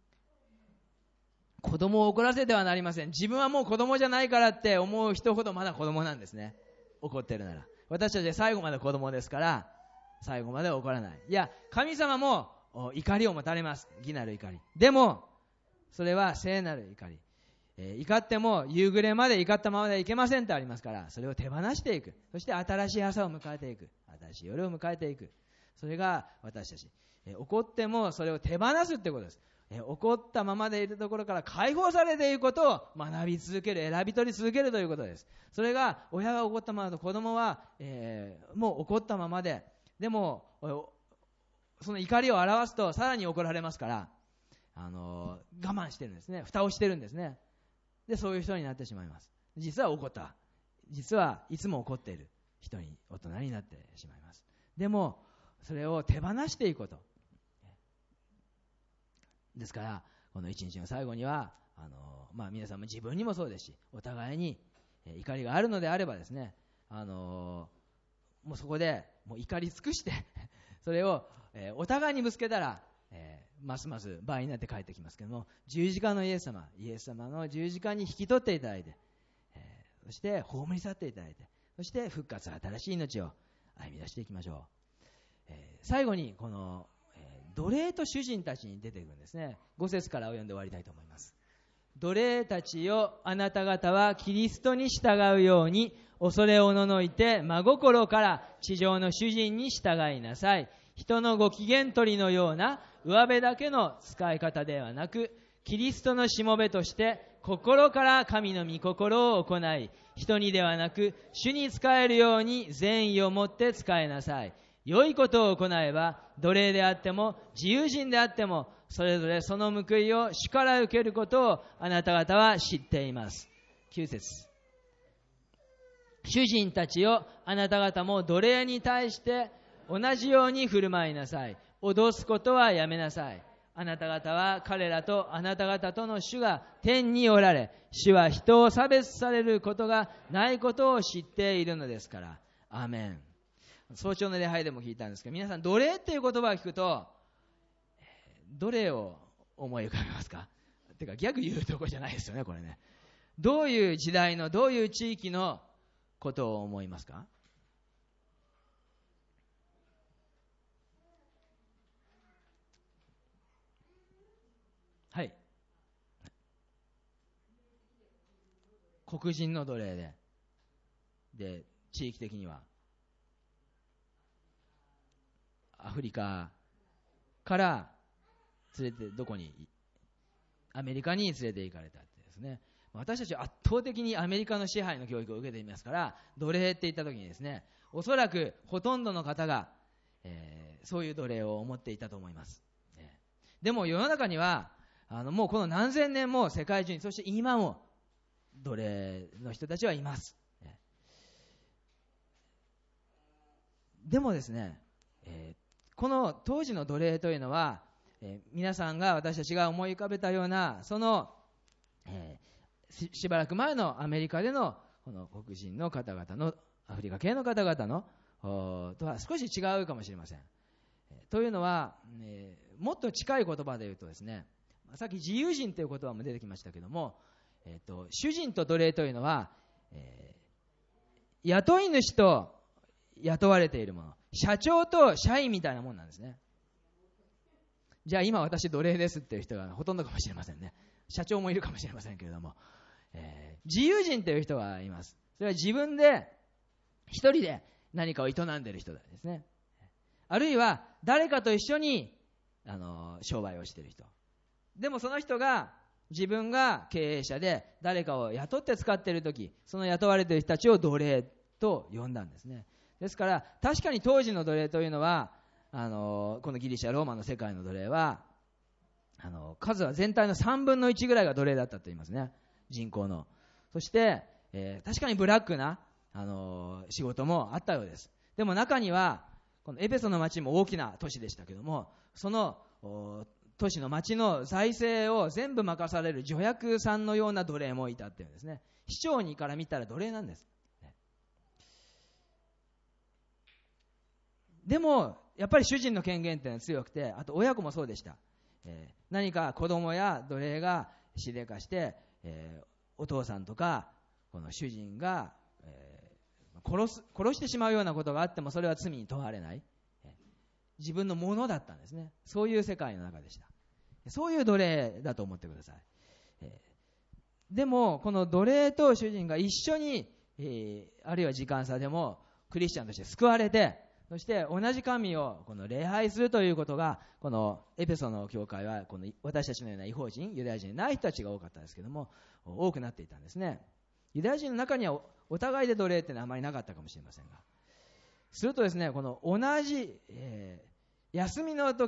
子供を怒らせてはなりません。自分はもう子供じゃないからって思う人ほどまだ子供なんですね。怒ってるなら。私たちは最後まで子供ですから最後まで怒らない。いや、神様も怒りを持たれます。義なる怒り。でもそれは聖なる怒り、えー、怒っても夕暮れまで怒ったままではいけませんとありますから、それを手放していく。そして新しい朝を迎えていく、新しい夜を迎えていく。それが私たち、えー、怒ってもそれを手放すってことです。えー、怒ったままでいるところから解放されていることを学び続ける、選び取り続けるということです。それが親が怒ったままだと子供は、えー、もう怒ったままで、でもその怒りを表すとさらに怒られますから、 あの我慢してるんですね。蓋をしてるんですね。でそういう人になってしまいます。実は怒った、実はいつも怒っている人に大人になってしまいます。でもそれを手放していくことですから、この一日の最後にはあの、まあ、皆さんも自分にもそうですし、お互いに怒りがあるのであればですね、あのもうそこでもう怒り尽くしてそれを、えー、お互いにぶつけたら、えー、ますます倍になって帰ってきますけども、十字架のイエス様イエス様の十字架に引き取っていただいて、えー、そして葬り去っていただいて、そして復活、新しい命を歩み出していきましょう。えー、最後にこの、えー、奴隷と主人たちに出てくるんですね。ご節からを読んで終わりたいと思います。奴隷たちよ、あなた方はキリストに従うように恐れおののいて真心から地上の主人に従いなさい。人のご機嫌取りのような上辺だけの使い方ではなく、キリストのしもべとして心から神の御心を行い、人にではなく主に仕えるように善意を持って仕えなさい。良いことを行えば奴隷であっても自由人であってもそれぞれその報いを主から受けることをあなた方は知っています。きゅう節、主人たちよ、あなた方も奴隷に対して同じように振る舞いなさい。脅すことはやめなさい。あなた方は彼らとあなた方との主が天におられ、主は人を差別されることがないことを知っているのですから。アーメン。早朝の礼拝でも聞いたんですけど、皆さん奴隷っていう言葉を聞くとどれを思い浮かべますか？てか逆言うとこじゃないですよね、これね。どういう時代のどういう地域のことを思いますか？はい。黒人の奴隷で、で地域的にはアフリカから連れてどこにアメリカに連れて行かれたってですね。私たちは圧倒的にアメリカの支配の教育を受けていますから、奴隷って言った時にですね、おそらくほとんどの方が、えー、そういう奴隷を思っていたと思います。でも世の中にはあのもうこの何千年も世界中に、そして今も奴隷の人たちはいます。でもですね、えー、この当時の奴隷というのは、えー、皆さんが私たちが思い浮かべたようなその、えー、し, しばらく前のアメリカでのこの黒人の方々のアフリカ系の方々のとは少し違うかもしれません。えー、というのは、えー、もっと近い言葉で言うとですね、さっき自由人という言葉も出てきましたけども、えー、と主人と奴隷というのは、えー、雇い主と雇われているもの、社長と社員みたいなもんなんですね。じゃあ今私奴隷ですっていう人がほとんどかもしれませんね。社長もいるかもしれませんけれども、えー、自由人という人がいます。それは自分で一人で何かを営んでいる人ですね。あるいは誰かと一緒にあの商売をしている人でも、その人が自分が経営者で誰かを雇って使っているとき、その雇われている人たちを奴隷と呼んだんですね。ですから確かに当時の奴隷というのは、あのこのギリシャローマの世界の奴隷はあの数は全体のさんぶんのいちぐらいが奴隷だったと言いますね、人口の。そして、えー、確かにブラックな、あの仕事もあったようです。でも中にはこのエペソの町も大きな都市でしたけども、その都市の町の財政を全部任される助役さんのような奴隷もいたっていうんですね。市長にから見たら奴隷なんです。でもやっぱり主人の権限っていうのは強くて、あと親子もそうでした。えー、何か子供や奴隷がしでかして、えー、お父さんとかこの主人が、えー、殺す、殺してしまうようなことがあってもそれは罪に問われない、えー、自分のものだったんですね。そういう世界の中でした。そういう奴隷だと思ってください。えー、でもこの奴隷と主人が一緒に、えー、あるいは時間差でもクリスチャンとして救われて、そして同じ神をこの礼拝するということが、このエペソの教会はこの私たちのような異邦人、ユダヤ人でない人たちが多かったですけども、多くなっていたんですね。ユダヤ人の中にはお互いで奴隷っていうのはあまりなかったかもしれませんが、するとですね、この同じ、えー、休みの時、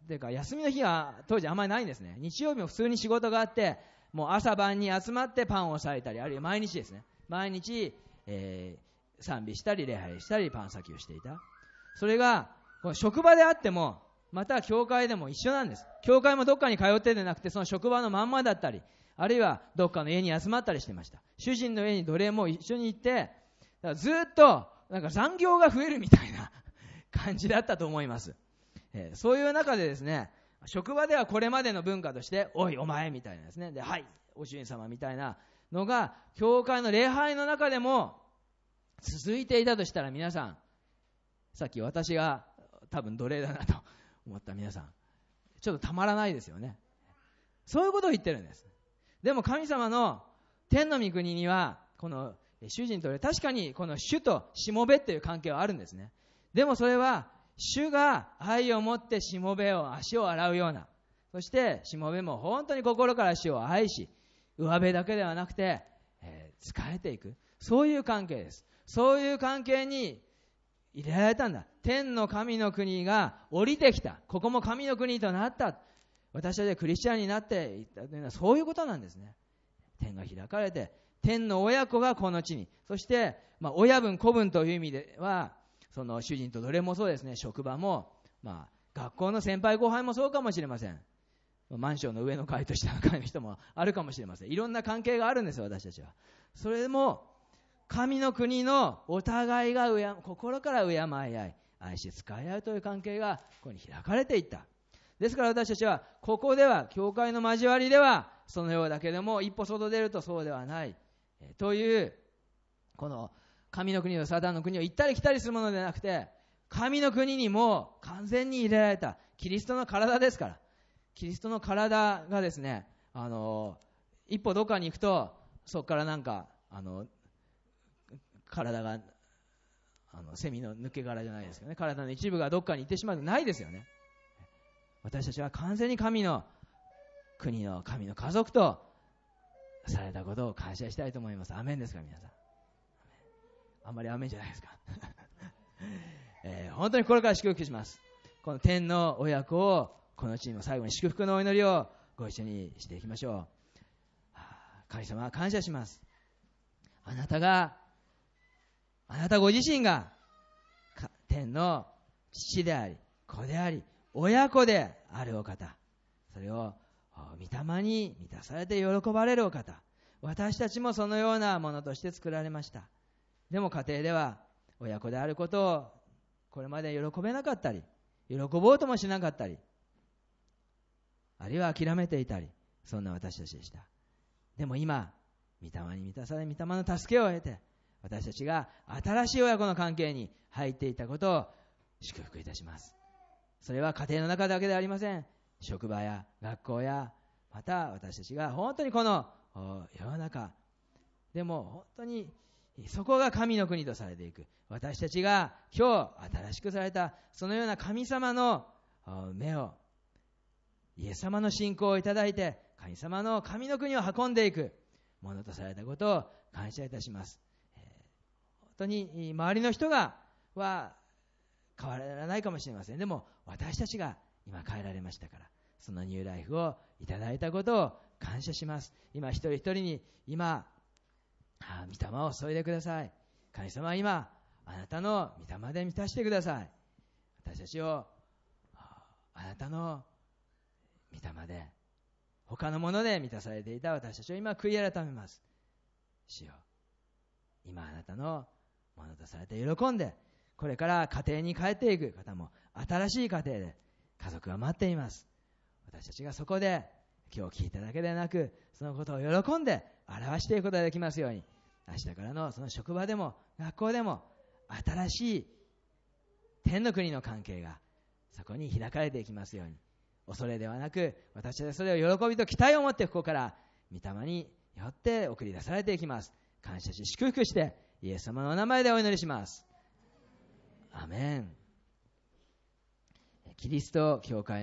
ていうか休みの日は当時あんまりないんですね。日曜日も普通に仕事があって、もう朝晩に集まってパンを裂いたり、あるいは毎日ですね、毎日、えー、賛美したり礼拝したりパン裂きをしていた。それがこの職場であっても、また教会でも一緒なんです。教会もどっかに通ってでなくて、その職場のまんまだったり、あるいはどっかの家に集まったりしてました。主人の家に奴隷も一緒に行って、だからずっとなんか残業が増えるみたいな感じだったと思います。えー、そういう中でですね、職場ではこれまでの文化として、おいお前みたいなですね、で、はいお主人様みたいなのが教会の礼拝の中でも続いていたとしたら、皆さん、さっき私が多分奴隷だなと思った皆さん、ちょっとたまらないですよね。そういうことを言ってるんです。でも神様の天の御国には、この主人と俺、確かにこの主としもべという関係はあるんですね。でもそれは主が愛を持ってしもべを足を洗うような、そしてしもべも本当に心から主を愛し、上辺だけではなくて、えー、仕えていく、そういう関係です。そういう関係に入れられたんだ。天の神の国が降りてきた。ここも神の国となった。私たちはクリスチャンになっていったというのはそういうことなんですね。天が開かれて、天の親子がこの地に、そして、まあ、親分子分という意味では、その主人と奴隷もそうですね、職場も、まあ、学校の先輩後輩もそうかもしれません。マンションの上の階と下の階の人もあるかもしれません。いろんな関係があるんですよ、私たちは。それでも神の国のお互いがうや心から敬い合い、愛し使い合うという関係がここに開かれていった。ですから私たちはここでは、教会の交わりではそのようだけども、一歩外出るとそうではないという、この神の国とサタンの国を行ったり来たりするものではなくて、神の国にも完全に入れられたキリストの体ですから。キリストの体がですね、あの一歩どっかに行くと、そこからなんかあの体があのセミの抜け殻じゃないですけどね、体の一部がどっかに行ってしまうのないですよね。私たちは完全に神の国の神の家族とされたことを感謝したいと思います。アメンですか、皆さん。あんまりアメンじゃないですか、えー、本当に心から祝福します。この天の親子をこの地にも最後に祝福のお祈りをご一緒にしていきましょう。神様は感謝します。あなたがあなたご自身が天の父であり子であり親子であるお方、それを御霊に満たされて喜ばれるお方、私たちもそのようなものとして作られました。でも家庭では親子であることをこれまで喜べなかったり、喜ぼうともしなかったり、あるいは諦めていたり、そんな私たちでした。でも今、御霊に満たされ、御霊の助けを得て、私たちが新しい親子の関係に入っていたことを祝福いたします。それは家庭の中だけではありません。職場や学校や、また私たちが本当にこの世の中でも本当にそこが神の国とされていく。私たちが今日新しくされたそのような神様の目を、イエス様の信仰をいただいて神様の神の国を運んでいくものとされたことを感謝いたします。えー、本当に周りの人がは変わらないかもしれません。でも私たちが今変えられましたから、そのニューライフをいただいたことを感謝します。今一人一人に今御霊を注いでください。神様は今あなたの御霊で満たしてください。私たちをあなたの御霊で、他のもので満たされていた私たちを今悔い改めます。主よ、今あなたのものとされて喜んで、これから家庭に帰っていく方も新しい家庭で家族が待っています。私たちがそこで今日聞いただけでなく、そのことを喜んで表していくことができますように、明日からのその職場でも学校でも新しい天の国の関係がそこに開かれていきますように、恐れではなく私たちはそれを喜びと期待を持ってここから御霊によって送り出されていきます。感謝し祝福してイエス様のお名前でお祈りします。アメン。キリスト教会